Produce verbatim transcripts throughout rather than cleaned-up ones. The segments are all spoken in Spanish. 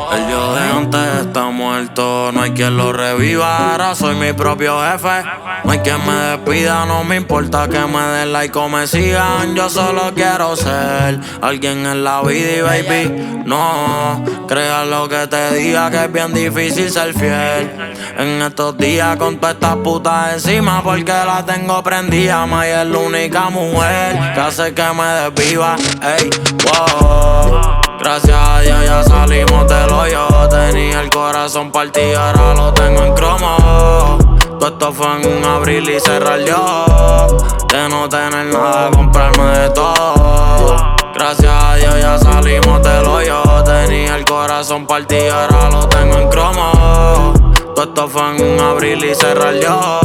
El yo de antes está muerto, no hay quien lo reviva. Ahora soy mi propio jefe, no hay quien me despida. No me importa que me den like o me sigan. Yo solo quiero ser alguien en la vida y baby, no creas lo que te diga, que es bien difícil ser fiel en estos días con todas estas putas encima, porque la tengo prendida. Maya es la única mujer que hace que me desviva. Ey, wow. Gracias a Dios ya salimos del hoyo. Tenía el corazón partido, ahora lo tengo en cromo. Todo esto fue en un abril y cerrar yo. De no tener nada, comprarme de todo. Gracias a Dios ya salimos del hoyo. Tenía el corazón partido, ahora lo tengo en cromo. Todo esto fue en un abril y cerrar yo.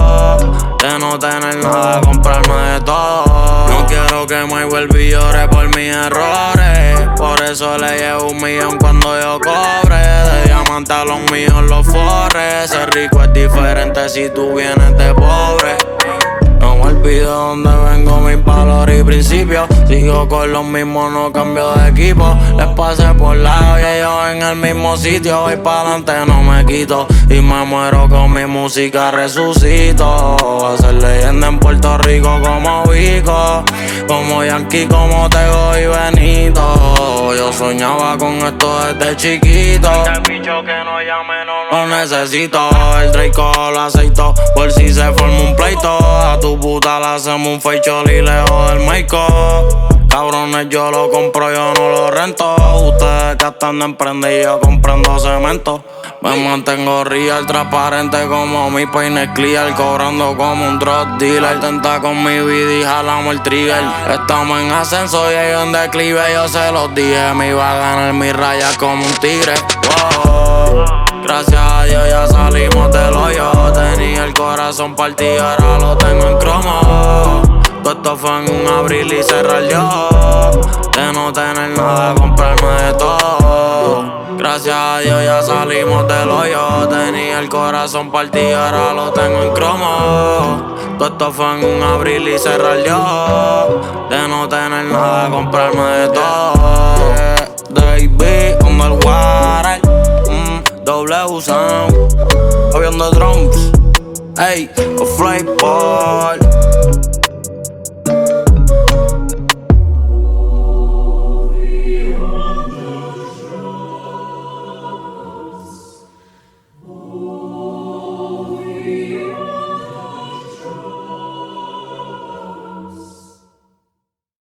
De no tener nada, comprarme de todo. No quiero que me vuelva y llore por mis errores. Por eso le llevo un millón cuando yo cobre. De diamante a los míos los forres. Ser rico es diferente si tú vienes de pobre. No me olvido dónde vengo, mis valores y principios. Sigo con los mismos, no cambio de equipo. Les pasé por lado y ellos en el mismo sitio. Voy para adelante, no me quito. Y me muero con mi música, resucito. A ser leyenda en Puerto Rico como Vico, como Yankee, como Tego y Benito. Yo soñaba con esto desde chiquito. El bicho que no llame no lo necesito. El Draco lo aceito por si se forma un pleito. A tu puta le hacemos un feichol y lejos del Maico. Cabrones, yo lo compro, yo no lo rento. Ustedes gastando en prende y yo comprando cemento. Me mantengo real, transparente como mi peine clear. Cobrando como un drug dealer. Tenta con mi vida y jalamos el trigger. Estamos en ascenso y ellos en declive. Yo se los dije, me iba a ganar mi raya como un tigre. Wow. Gracias a Dios ya salimos del hoyo. Tenía el corazón partido, ahora lo tengo en cromo. Todo esto fue en un abril y cerrar yo. De no tener nada, comprarme de todo. Gracias a Dios ya salimos del hoyo. Tenía el corazón partido, ahora lo tengo en cromo. Todo esto fue en un abril y cerrar yo. De no tener nada, comprarme de todo. Baby, underwater, mm, W sound, avión de drums. Ey, a flight ball.